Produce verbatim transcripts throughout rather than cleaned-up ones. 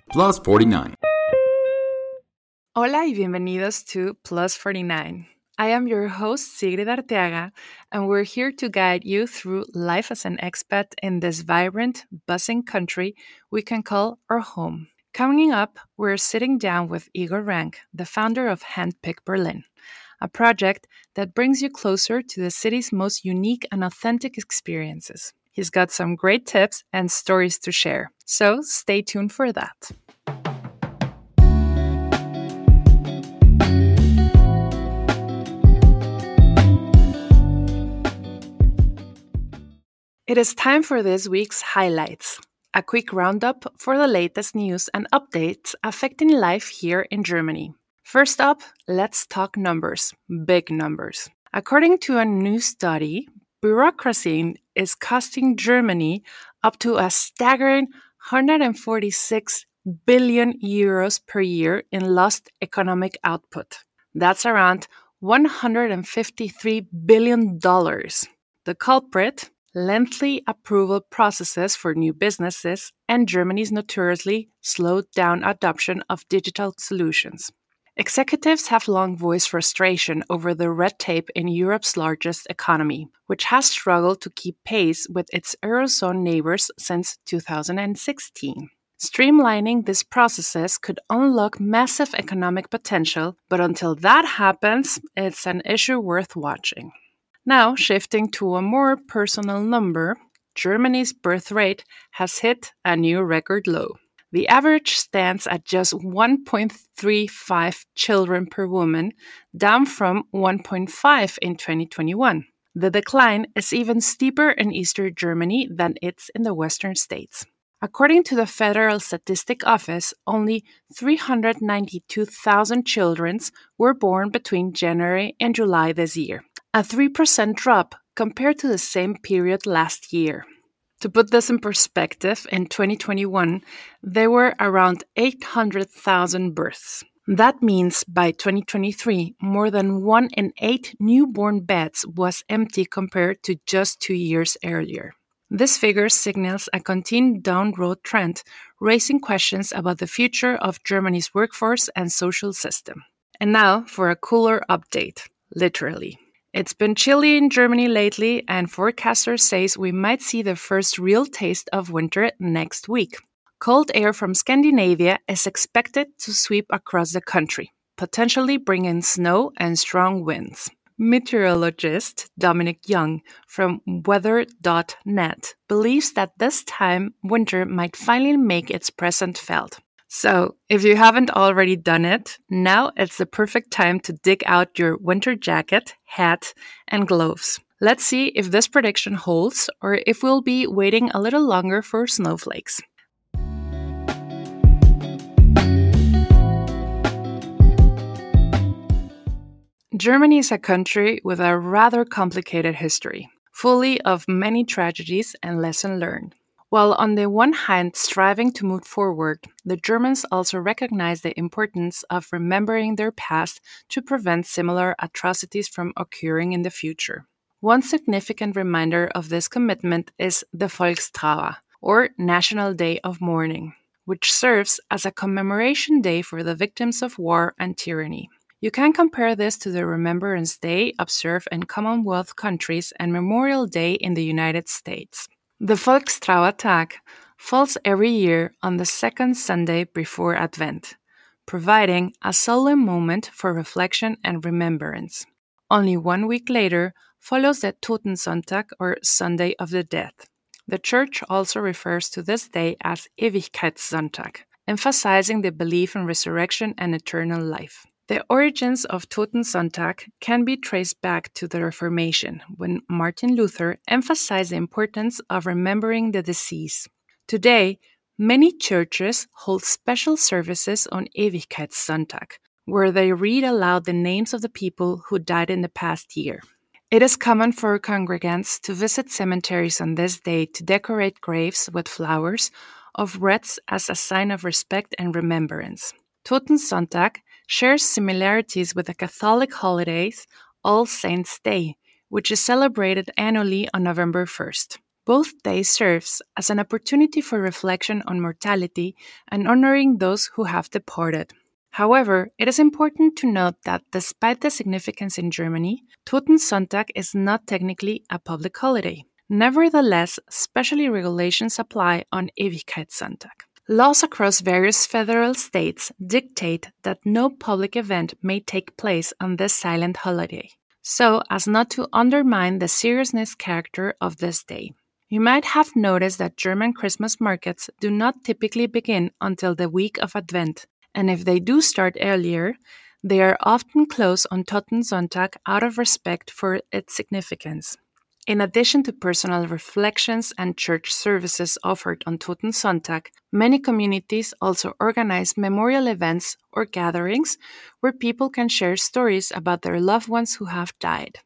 Plus forty-nine. Hola y bienvenidos to Plus forty-nine. I am your host, Sigrid Arteaga, and we're here to guide you through life as an expat in this vibrant, buzzing country we can call our home. Coming up, we're sitting down with Igor Rank, the founder of Handpick Berlin, a project that brings you closer to the city's most unique and authentic experiences. He's got some great tips and stories to share, so stay tuned for that. It is time for this week's highlights, a quick roundup for the latest news and updates affecting life here in Germany. First up, let's talk numbers, big numbers. According to a new study, bureaucracy is costing Germany up to a staggering one hundred forty-six billion euros per year in lost economic output. That's around one hundred fifty-three billion dollars. The culprit? Lengthy approval processes for new businesses and Germany's notoriously slowed down adoption of digital solutions. Executives have long voiced frustration over the red tape in Europe's largest economy, which has struggled to keep pace with its Eurozone neighbors since two thousand sixteen. Streamlining these processes could unlock massive economic potential, but until that happens, it's an issue worth watching. Now, shifting to a more personal number, Germany's birth rate has hit a new record low. The average stands at just one point three five children per woman, down from one point five in twenty twenty-one. The decline is even steeper in Eastern Germany than it's in the Western states. According to the Federal Statistic Office, only three hundred ninety-two thousand children were born between January and July this year, a three percent drop compared to the same period last year. To put this in perspective, in twenty twenty-one, there were around eight hundred thousand births. That means by twenty twenty-three, more than one in eight newborn beds was empty compared to just two years earlier. This figure signals a continued downward trend, raising questions about the future of Germany's workforce and social system. And now for a cooler update, literally. It's been chilly in Germany lately, and forecasters say we might see the first real taste of winter next week. Cold air from Scandinavia is expected to sweep across the country, potentially bringing snow and strong winds. Meteorologist Dominic Young from weather dot net believes that this time winter might finally make its presence felt. So, if you haven't already done it, now it's the perfect time to dig out your winter jacket, hat, and gloves. Let's see if this prediction holds or if we'll be waiting a little longer for snowflakes. Germany is a country with a rather complicated history, fully of many tragedies and lessons learned. While on the one hand striving to move forward, the Germans also recognize the importance of remembering their past to prevent similar atrocities from occurring in the future. One significant reminder of this commitment is the Volkstrauer, or National Day of Mourning, which serves as a commemoration day for the victims of war and tyranny. You can compare this to the Remembrance Day observed in Commonwealth countries and Memorial Day in the United States. The Volkstrauertag falls every year on the second Sunday before Advent, providing a solemn moment for reflection and remembrance. Only one week later follows the Totensonntag, or Sunday of the Dead. The Church also refers to this day as Ewigkeitssonntag, emphasizing the belief in resurrection and eternal life. The origins of Totensonntag can be traced back to the Reformation, when Martin Luther emphasized the importance of remembering the deceased. Today, many churches hold special services on Ewigkeitssonntag, where they read aloud the names of the people who died in the past year. It is common for congregants to visit cemeteries on this day to decorate graves with flowers of wreaths as a sign of respect and remembrance. Totensonntag shares similarities with the Catholic holidays All Saints' Day, which is celebrated annually on November first. Both days serves as an opportunity for reflection on mortality and honoring those who have departed. However, it is important to note that despite the significance in Germany, Totensonntag is not technically a public holiday. Nevertheless, special regulations apply on Ewigkeitssonntag. Laws across various federal states dictate that no public event may take place on this silent holiday, so as not to undermine the seriousness character of this day. You might have noticed that German Christmas markets do not typically begin until the week of Advent, and if they do start earlier, they are often closed on Totensonntag out of respect for its significance. In addition to personal reflections and church services offered on Totensonntag, many communities also organize memorial events or gatherings where people can share stories about their loved ones who have died.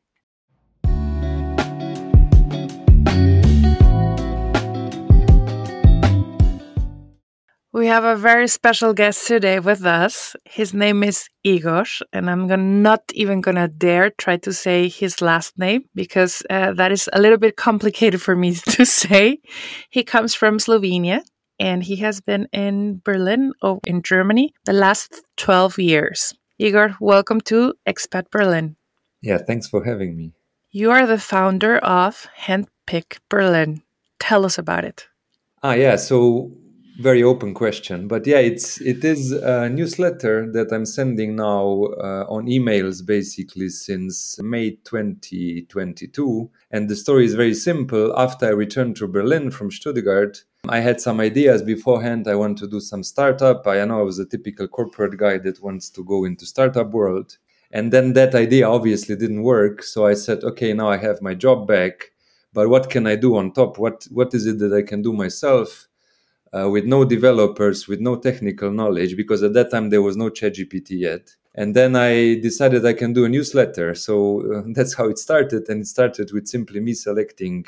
We have a very special guest today with us. His name is Igor, and I'm gonna, not even going to dare try to say his last name because uh, that is a little bit complicated for me to say. He comes from Slovenia, and he has been in Berlin, or in Germany, the last twelve years. Igor, welcome to Expat Berlin. Yeah, thanks for having me. You are the founder of Handpick Berlin. Tell us about it. Ah, yeah, so... very open question, but yeah, it's it is a newsletter that I'm sending now uh, on emails basically since May twenty twenty-two, and the story is very simple. After I returned to Berlin from Stuttgart, I had some ideas beforehand. I want to do some startup. I know I was a typical corporate guy that wants to go into startup world, and then that idea obviously didn't work. So I said, okay, now I have my job back, but what can I do on top? What what is it that I can do myself? Uh, with no developers, with no technical knowledge, because at that time there was no ChatGPT yet. And then I decided I can do a newsletter. So uh, that's how it started. And it started with simply me selecting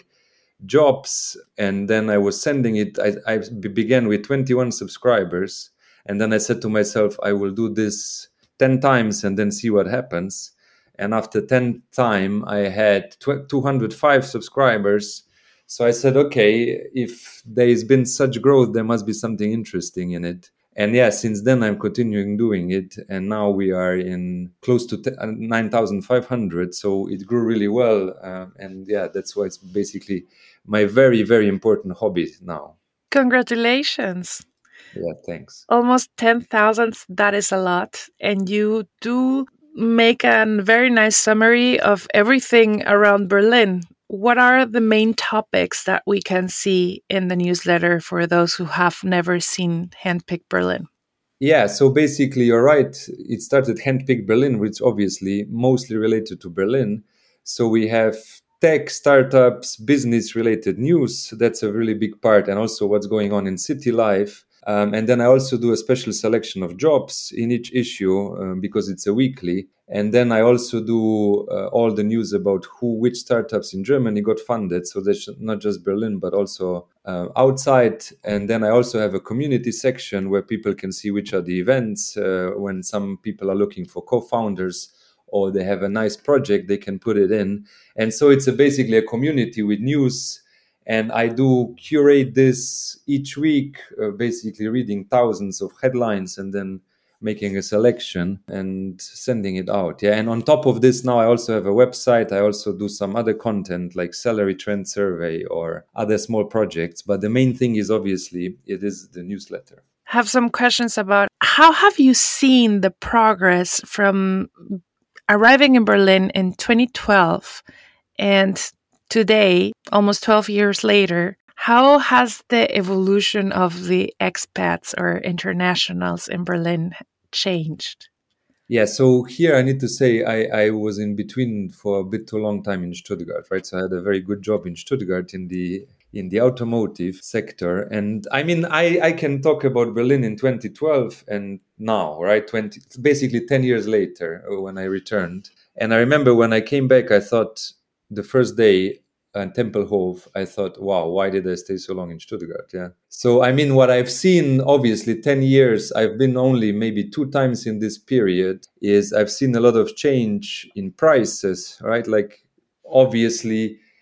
jobs. And then I was sending it. I, I began with twenty-one subscribers. And then I said to myself, I will do this ten times and then see what happens. And after ten time, I had two hundred five subscribers. So I said, okay, if there's been such growth, there must be something interesting in it. And yeah, since then I'm continuing doing it. And now we are in close to nine thousand five hundred. So it grew really well. Uh, and yeah, that's why it's basically my very, very important hobby now. Congratulations. Yeah, thanks. Almost ten thousand, that is a lot. And you do make a very nice summary of everything around Berlin. What are the main topics that we can see in the newsletter for those who have never seen Handpick Berlin? Yeah, so basically you're right. It started Handpick Berlin, which obviously mostly related to Berlin. So we have tech, startups, business-related news. That's a really big part. And also what's going on in city life. Um, and then I also do a special selection of jobs in each issue um, because it's a weekly. And then I also do uh, all the news about who, which startups in Germany got funded. So that's not just Berlin, but also uh, outside. And then I also have a community section where people can see which are the events. Uh, when some people are looking for co-founders or they have a nice project, they can put it in. And so it's a, basically a community with news. And I do curate this each week, uh, basically reading thousands of headlines and then making a selection and sending it out. Yeah. And on top of this, now I also have a website. I also do some other content like salary trend survey or other small projects. But the main thing is obviously it is the newsletter. Have some questions about how have you seen the progress from arriving in Berlin in twenty twelve and today, almost twelve years later? How has the evolution of the expats or internationals in Berlin changed? Yeah, so here I need to say I, I was in between for a bit too long time in Stuttgart, right? So I had a very good job in Stuttgart in the in the automotive sector. And I mean, I, I can talk about Berlin in twenty twelve and now, right? twenty basically ten years later when I returned. And I remember when I came back, I thought the first day and Tempelhof, I thought, wow, why did I stay so long in Stuttgart? Yeah. So, I mean, what I've seen, obviously, ten years, I've been only maybe two times in this period, is I've seen a lot of change in prices, right? Like, obviously,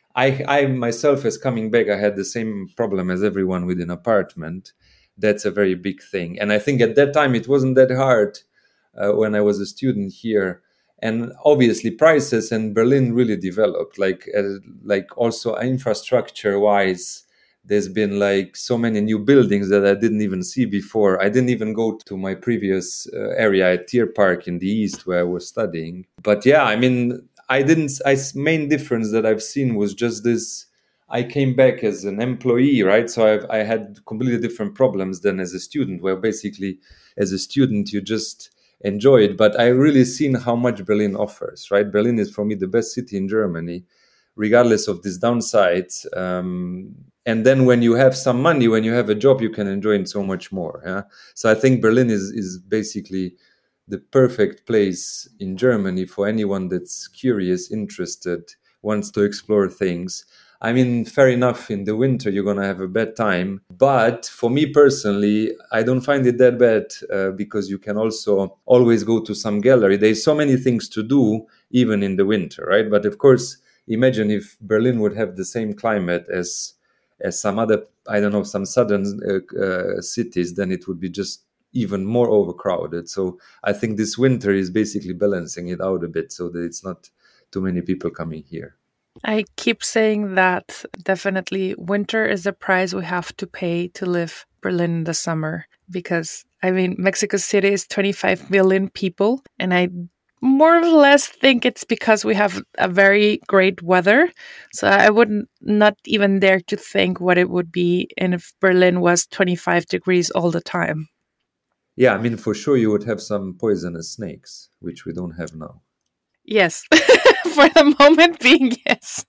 I, I myself, as coming back, I had the same problem as everyone with an apartment. That's a very big thing. And I think at that time it wasn't that hard uh, when I was a student here. And obviously prices in Berlin really developed, like uh, like also infrastructure wise. There's been like so many new buildings that I didn't even see before. I didn't even go to my previous uh, area at Tierpark in the east where I was studying. But yeah, I mean, I didn't. I main difference that I've seen was just this. I came back as an employee, right? So I've, I had completely different problems than as a student, where basically, as a student, you just enjoy it. But I really seen how much Berlin offers, right? Berlin is for me the best city in Germany, regardless of these downsides. Um, and then when you have some money, when you have a job, you can enjoy it so much more. Yeah? So I think Berlin is is basically the perfect place in Germany for anyone that's curious, interested, wants to explore things. I mean, fair enough, in the winter you're going to have a bad time. But for me personally, I don't find it that bad uh, because you can also always go to some gallery. There's so many things to do, even in the winter, right? But of course, imagine if Berlin would have the same climate as as some other, I don't know, some southern uh, uh, cities, then it would be just even more overcrowded. So I think this winter is basically balancing it out a bit so that it's not too many people coming here. I keep saying that definitely winter is the price we have to pay to live Berlin in the summer, because I mean, Mexico City is twenty-five million people, and I more or less think it's because we have a very great weather. So I would not even dare to think what it would be if Berlin was twenty-five degrees all the time. Yeah, I mean, for sure you would have some poisonous snakes, which we don't have now. Yes, for the moment being, yes.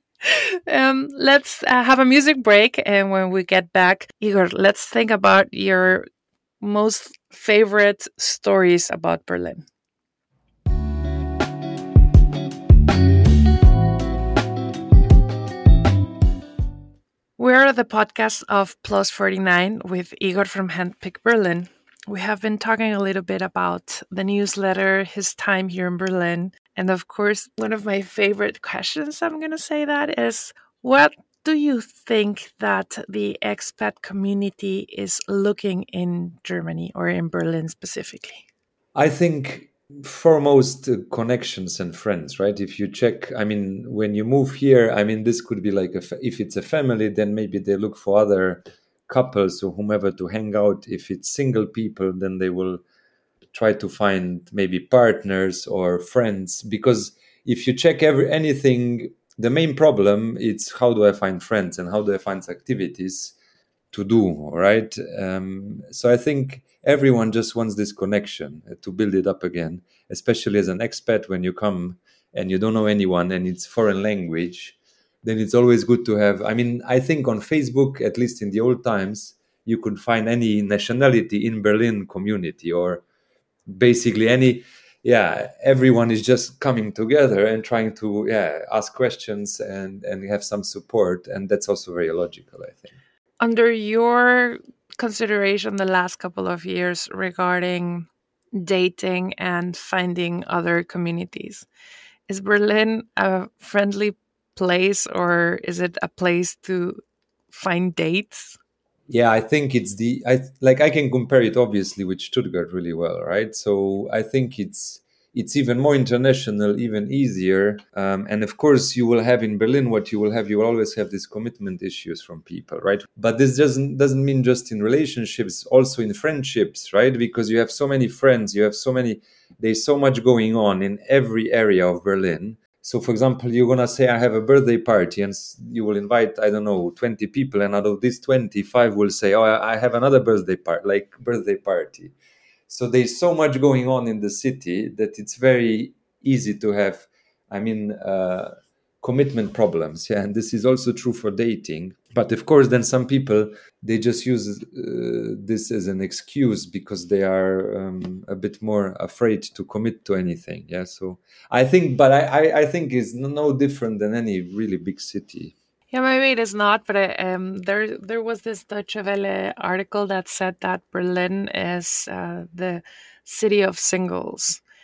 um, let's uh, have a music break. And when we get back, Igor, let's think about your most favorite stories about Berlin. We're the podcast of Plus forty-nine with Igor from Handpick Berlin. We have been talking a little bit about the newsletter, his time here in Berlin. And of course, one of my favorite questions, I'm going to say that, is what do you think that the expat community is looking in Germany or in Berlin specifically? I think foremost uh, connections and friends, right? If you check, I mean, when you move here, I mean, this could be like, a fa- if it's a family, then maybe they look for other couples or whomever to hang out. If it's single people, then they will try to find maybe partners or friends, because if you check every anything, the main problem is how do I find friends and how do I find activities to do, right? Um, so I think everyone just wants this connection uh, to build it up again, especially as an expat. When you come and you don't know anyone and it's foreign language, then it's always good to have, I mean, I think on Facebook, at least in the old times, you could find any nationality in Berlin community, or basically any, yeah, everyone is just coming together and trying to, yeah, ask questions and and have some support, and that's also very logical, I think. Under your consideration the last couple of years regarding dating and finding other communities, is Berlin a friendly place, or is it a place to find dates? Yeah, I think it's the I like I can compare it obviously with Stuttgart really well, right? So I think it's it's even more international, even easier, um, and of course you will have in Berlin what you will have. You will always have these commitment issues from people, right? But this doesn't doesn't mean just in relationships, also in friendships, right? Because you have so many friends, you have so many. There's so much going on in every area of Berlin. So, for example, you're going to say, I have a birthday party, and you will invite, I don't know, twenty people. And out of these twenty-five will say, oh, I have another birthday part, like birthday party. So there's so much going on in the city that it's very easy to have, I mean, uh, commitment problems. Yeah. And this is also true for dating. But of course, then some people, they just use uh, this as an excuse because they are um, a bit more afraid to commit to anything. Yeah. So I think, but I, I, I think it's no different than any really big city. Yeah, maybe it is not, but I, um, there there was this Deutsche Welle article that said that Berlin is uh, the city of singles.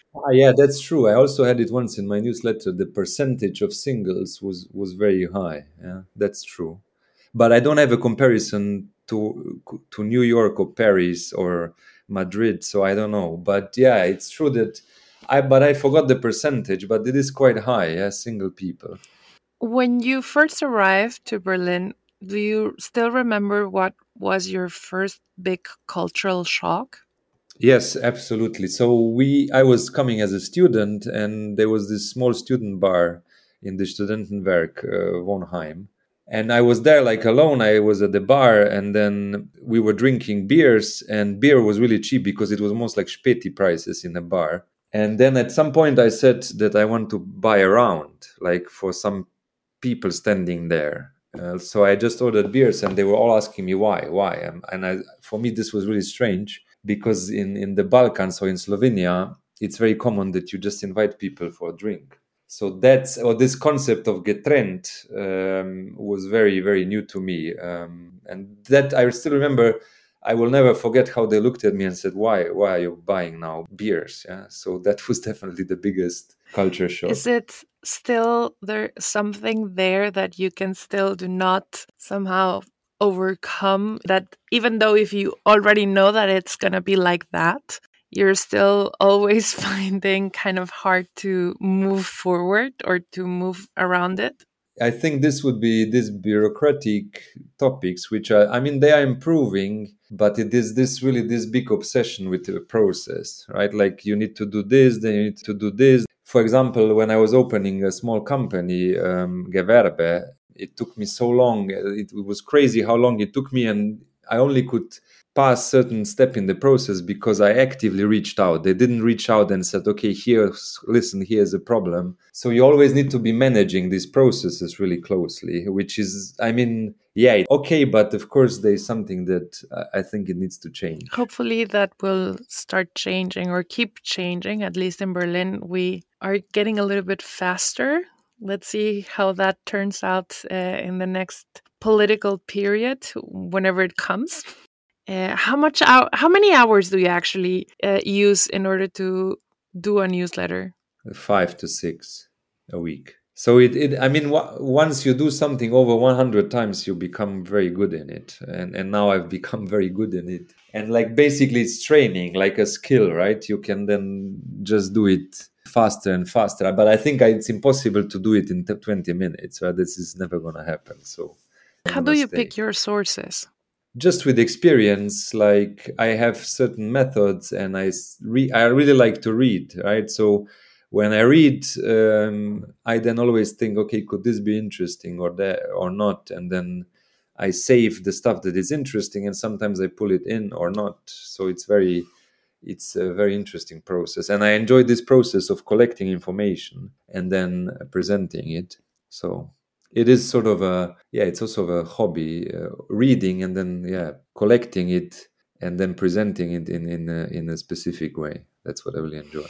Ah, yeah, that's true. I also had it once in my newsletter. The percentage of singles was was very high. Yeah, that's true. But I don't have a comparison to to New York or Paris or Madrid, so I don't know. But yeah, it's true that I but I forgot the percentage, but it is quite high. Yeah, single people. When you first arrived to Berlin, do you still remember what was your first big cultural shock? Yes, absolutely. So we, I was coming as a student, and there was this small student bar in the Studentenwerk, uh, Wohnheim, and I was there like alone. I was at the bar, and then we were drinking beers, and beer was really cheap because it was almost like Späti prices in a bar. And then at some point, I said that I want to buy a round, like for some people standing there. Uh, so I just ordered beers, and they were all asking me why, why, and, and I, for me, this was really strange because in in the Balkans or in Slovenia, it's very common that you just invite people for a drink. So that's or this concept of getrennt um, was very very new to me, um, and that I still remember. I will never forget how they looked at me and said, "Why? Why are you buying now beers?" Yeah, so that was definitely the biggest culture Is shock. it still there something there that you can still do not somehow overcome, that even though if you already know that it's going to be like that, you're still always finding kind of hard to move forward or to move around it? I think this would be these bureaucratic topics, which are, I mean, they are improving, but it is this really this big obsession with the process, right? Like you need to do this, then you need to do this. For example, when I was opening a small company, um, Gewerbe, it took me so long. It, it was crazy how long it took me, and I only could pass certain step in the process because I actively reached out. They didn't reach out and said, okay, here, listen, here's a problem. So you always need to be managing these processes really closely, which is, I mean, yeah, okay, but of course there's something that I think it needs to change. Hopefully, that will start changing or keep changing. At least in Berlin, we are getting a little bit faster. Let's see how that turns out uh, in the next political period, whenever it comes. Uh, how much? Hou- how many hours do you actually uh, use in order to do a newsletter? Five to six a week. So it, it I mean, w- once you do something over one hundred times, you become very good in it. And, and now I've become very good in it. And like basically it's training, like a skill, right? You can then just do it faster and faster. But I think it's impossible to do it in t- twenty minutes, right? This is never going to happen. So I'm How going do to you stay. pick your sources? Just with experience, like I have certain methods, and I re- I really like to read, right? So when I read, um, I then always think, okay, could this be interesting or that or not? And then I save the stuff that is interesting, and sometimes I pull it in or not. So it's very it's a very interesting process, and I enjoy this process of collecting information and then presenting it. So it is sort of a yeah it's also a hobby, uh, reading and then yeah collecting it and then presenting it in in a, in a specific way. That's what I really enjoy.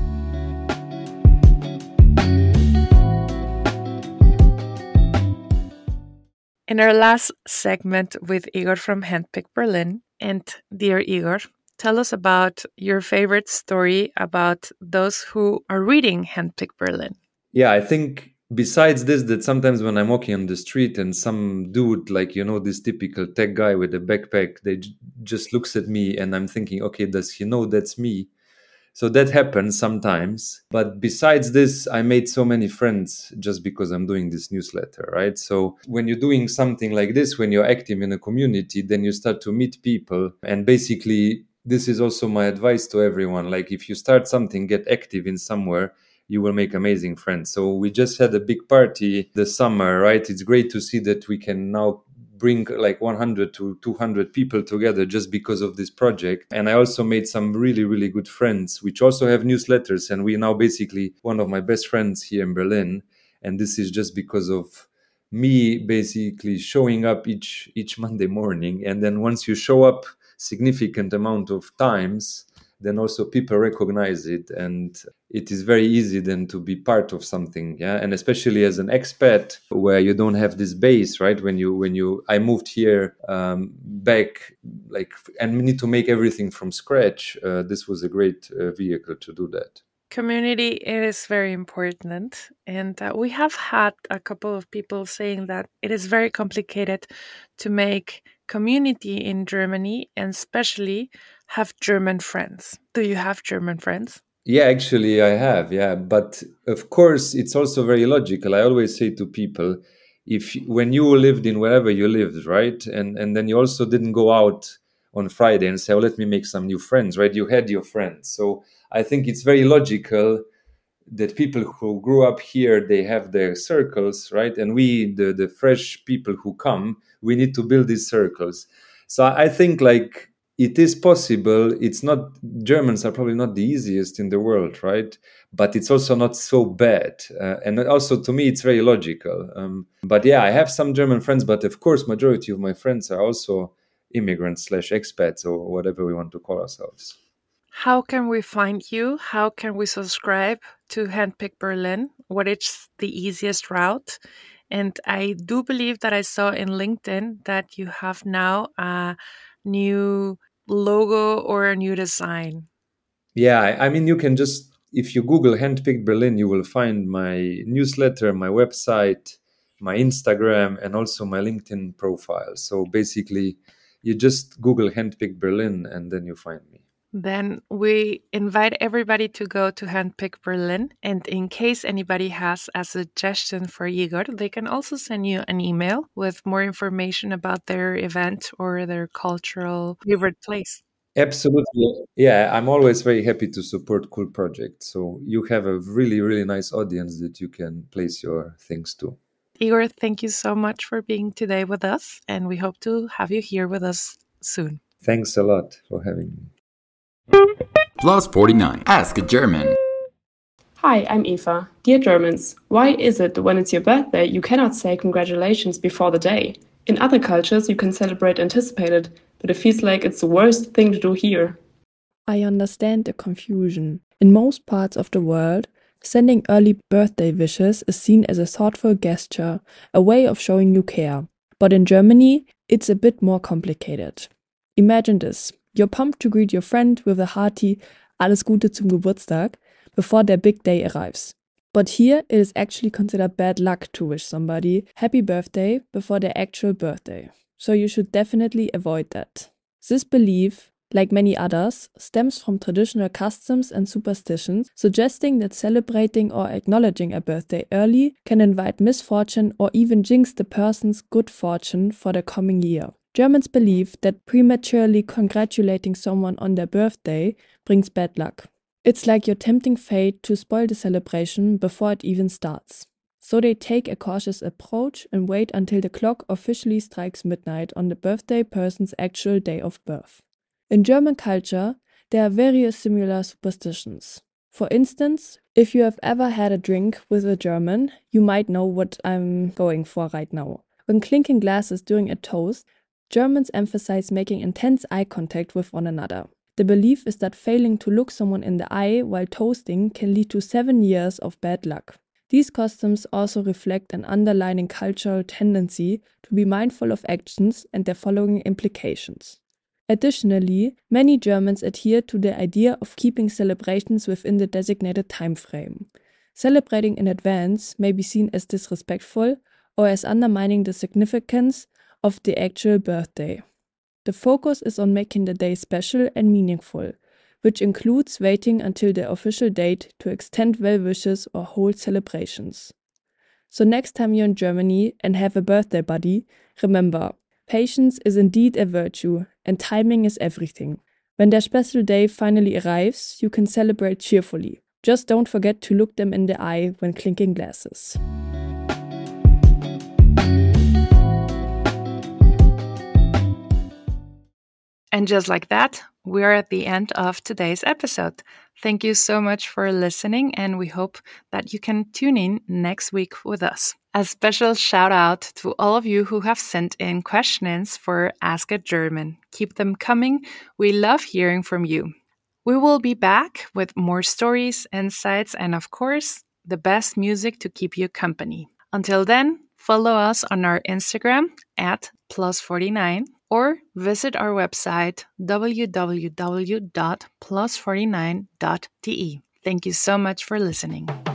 In our last segment with Igor from Handpick Berlin, and dear Igor, tell us about your favorite story about those who are reading Handpick Berlin. Yeah, I think besides this, that sometimes when I'm walking on the street and some dude, like, you know, this typical tech guy with a backpack, they j- just looks at me and I'm thinking, okay, does he know that's me? So that happens sometimes. But besides this, I made so many friends just because I'm doing this newsletter, right? So when you're doing something like this, when you're active in a community, then you start to meet people. And basically, this is also my advice to everyone. Like, if you start something, get active in somewhere, you will make amazing friends. So we just had a big party this summer, right? It's great to see that we can now bring like one hundred to two hundred people together just because of this project. And I also made some really, really good friends, which also have newsletters. And we now basically one of my best friends here in Berlin. And this is just because of me basically showing up each each Monday morning. And then once you show up significant amount of times, then also people recognize it, and it is very easy then to be part of something. Yeah, and especially as an expat where you don't have this base, right? When you when you I moved here um, back, like, and we need to make everything from scratch. Uh, this was a great uh, vehicle to do that. Community, it is very important. And uh, we have had a couple of people saying that it is very complicated to make community in Germany and especially have German friends. Do you have German friends? Yeah, actually, I have. Yeah, but of course, it's also very logical. I always say to people, if when you lived in wherever you lived, right, and and then you also didn't go out on Friday and say, "Oh, let me make some new friends," right? You had your friends. So I think it's very logical that people who grew up here, they have their circles, right? And we, the the fresh people who come, we need to build these circles. So I think like it is possible. It's not, Germans are probably not the easiest in the world, right? But it's also not so bad. Uh, and also to me, it's very logical. Um, but yeah, I have some German friends, but of course, majority of my friends are also immigrants slash expats or whatever we want to call ourselves. How can we find you? How can we subscribe to Handpick Berlin? What is the easiest route? And I do believe that I saw in LinkedIn that you have now a new logo or a new design. Yeah, I I mean, you can just, if you Google Handpicked Berlin, you will find my newsletter, my website, my Instagram, and also my LinkedIn profile. So basically, you just Google Handpicked Berlin and then you find me. Then we invite everybody to go to Handpick Berlin. And in case anybody has a suggestion for Igor, they can also send you an email with more information about their event or their cultural favorite place. Absolutely. Yeah, I'm always very happy to support cool projects. So you have a really, really nice audience that you can place your things to. Igor, thank you so much for being today with us. And we hope to have you here with us soon. Thanks a lot for having me. Plus forty-nine. Ask a German. Hi, I'm Eva. Dear Germans, why is it that when it's your birthday, you cannot say congratulations before the day? In other cultures, you can celebrate anticipated, but it feels like it's the worst thing to do here. I understand the confusion. In most parts of the world, sending early birthday wishes is seen as a thoughtful gesture, a way of showing you care. But in Germany, it's a bit more complicated. Imagine this. You're pumped to greet your friend with a hearty Alles Gute zum Geburtstag before their big day arrives. But here, it is actually considered bad luck to wish somebody happy birthday before their actual birthday. So you should definitely avoid that. This belief, like many others, stems from traditional customs and superstitions, suggesting that celebrating or acknowledging a birthday early can invite misfortune or even jinx the person's good fortune for the coming year. Germans believe that prematurely congratulating someone on their birthday brings bad luck. It's like you're tempting fate to spoil the celebration before it even starts. So they take a cautious approach and wait until the clock officially strikes midnight on the birthday person's actual day of birth. In German culture, there are various similar superstitions. For instance, if you have ever had a drink with a German, you might know what I'm going for right now. When clinking glasses during a toast, Germans emphasize making intense eye contact with one another. The belief is that failing to look someone in the eye while toasting can lead to seven years of bad luck. These customs also reflect an underlying cultural tendency to be mindful of actions and their following implications. Additionally, many Germans adhere to the idea of keeping celebrations within the designated time frame. Celebrating in advance may be seen as disrespectful or as undermining the significance of the actual birthday. The focus is on making the day special and meaningful, which includes waiting until the official date to extend well wishes or hold celebrations. So next time you're in Germany and have a birthday buddy, remember, patience is indeed a virtue and timing is everything. When their special day finally arrives, you can celebrate cheerfully. Just don't forget to look them in the eye when clinking glasses. And just like that, we're at the end of today's episode. Thank you so much for listening, and we hope that you can tune in next week with us. A special shout out to all of you who have sent in questions for Ask a German. Keep them coming. We love hearing from you. We will be back with more stories, insights, and of course, the best music to keep you company. Until then, follow us on our Instagram at plus forty-nine or visit our website w w w dot plus forty-nine dot d e. Thank you so much for listening.